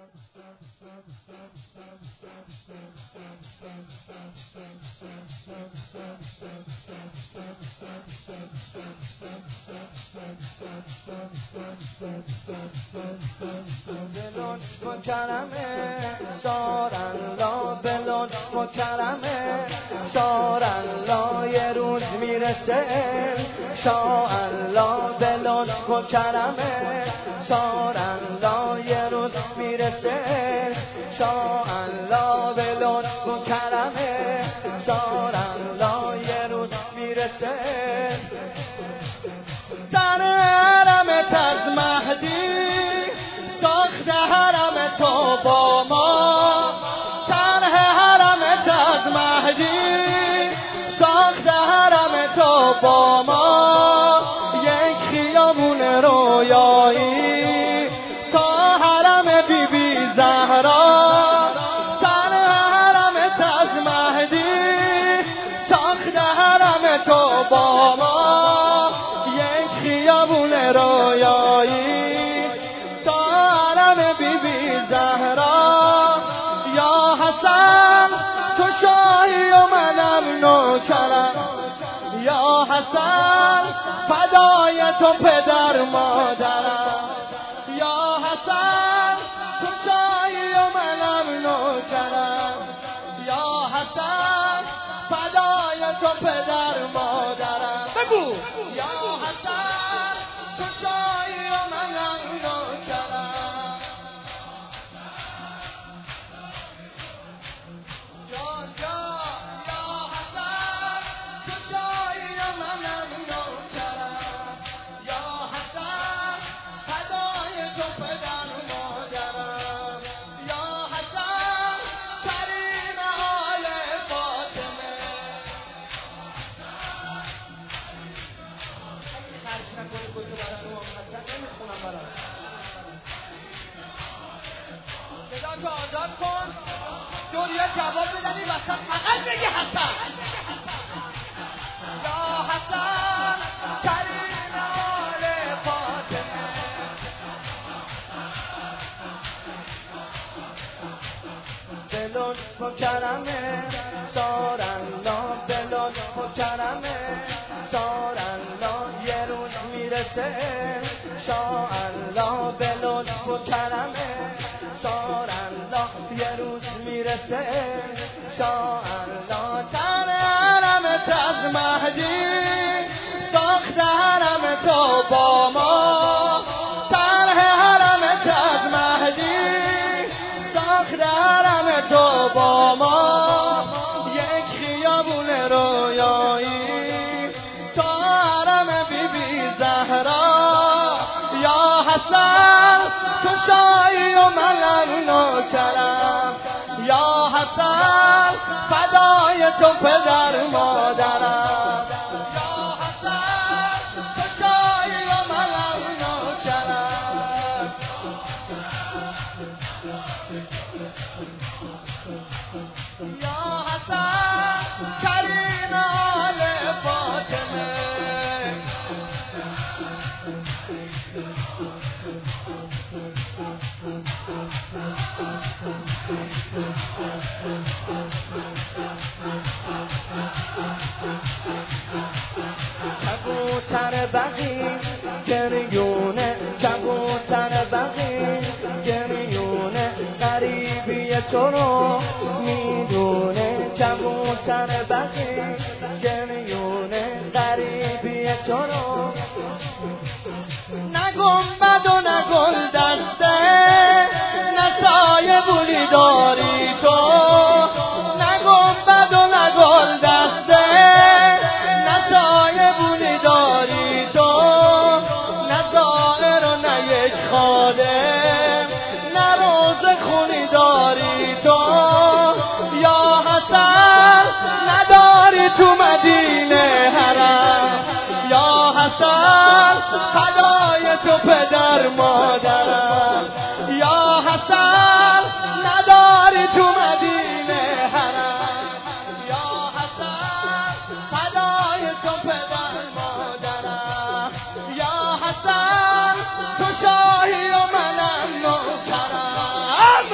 کرمه شارالله به لطف و کرمه شارالله یه روز میرسه شارالله به لطف و کرمه شارالله یه روز میرسه شارالله به لطف و کرمه شارالله یه روز میرسه در حرم تز مهدی ساخت حرم تو با ما طرح حرم تز مهدی ساخت حرم تو با ما یک خیابون رویایی تا حرم بی بی زهرا طرح حرم تز مهدی ساخت حرم تو با ما یک خیابون رویایی زهرا یا حسن تو شاهی و منم نوکرم یا حسن فدای تو پدر مادرم یا حسن تو شاهی و منم نوکرم یا حسن فدای تو پدر مادرم بگو یا حسن تو شاهی و منم نوکرم صدا آزاد کن دوریا جواب بدنی وسط فقط بگی حسن یا حسن کریم آل فاطمه به لطف و کرمه شارالله به لطف و کرمه شارالله یه روز میرسه شارالله به لطف و کرمه شارالله یه روز میرسه شارالله در حرم تز مهدی ساخت حرم تو با ما طرح حرم تز مهدی ساخت حرم تو با ما یک خیابون رویایی تا حرم بی بی زهرا یا حسن تو شاهی و منم نوکرم یا حسن فدای تو پدر مادرم یا حسن تو شاهی و منم نوکرم یا حسن کریم آل فاطمه کبوتر بقی گریونه کبوتر بقی گریونه غریبی تو رو میدونه کبوتر بقی گریونه غریبی تو رو نه گنبد و نه گل دسته نه سایه بولی داری تو نه گنبد و نه گل دسته نه سایه بولی داری تو نه دائر و نه یک خادم نه روز خونی داری تو یا حسن نداری تو مدینه حرم یا حسن فدای تو پدر مادرم یا حسن نداری تو مدینه حرم یا حسن فدای تو پدر مادرم یا حسن تو شاهی و منم نوکرم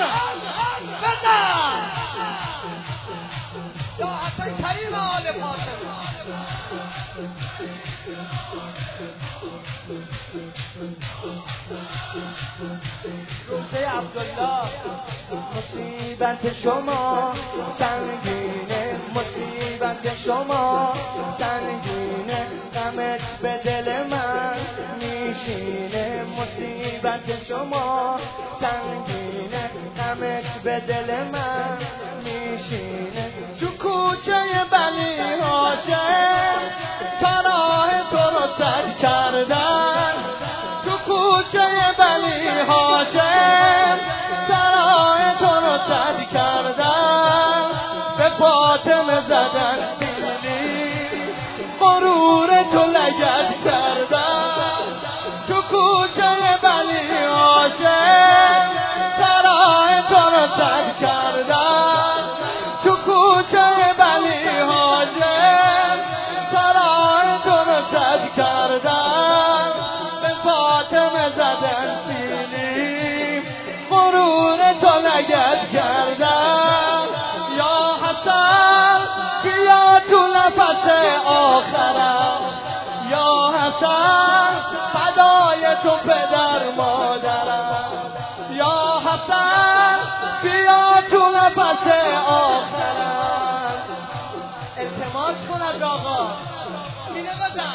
روزه عبدالله مصیبت شما سنگینه، مصیبت شما سنگینه، غمت به دل من میشینه، مصیبت شما سنگینه، غمت به دل من میشینه. تو کوچه بنی هاشم تا راه تو رو سد کردن، تو کوچه بنی هاشم تا راه تو رو سد کردن، به فاطمه زدن سیلی غرور تو لگد کردن، تو کوچه بنی هاشم تا راه تو رو سد کردن، تو کوچه بنی هاشم تا راه تو رو سد کردن، به فاطمه زدن سیلی غرور تو لگد کردن. یا حسن بیا تو نفس آخرم، یا حسن فدای تو پدر مادرم، یا حسن بیا تو نفس آخرم. التماس کن از آقا اینه بزن،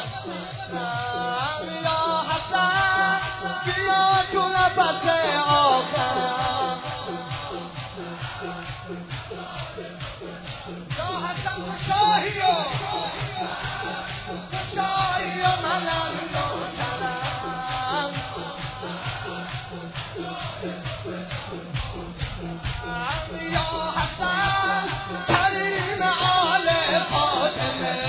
یا حسن بیا تو نفس آخرم، یا حسن شاهی و شاهی و منم نوکرم، یا حسن کریم آل فاطمه.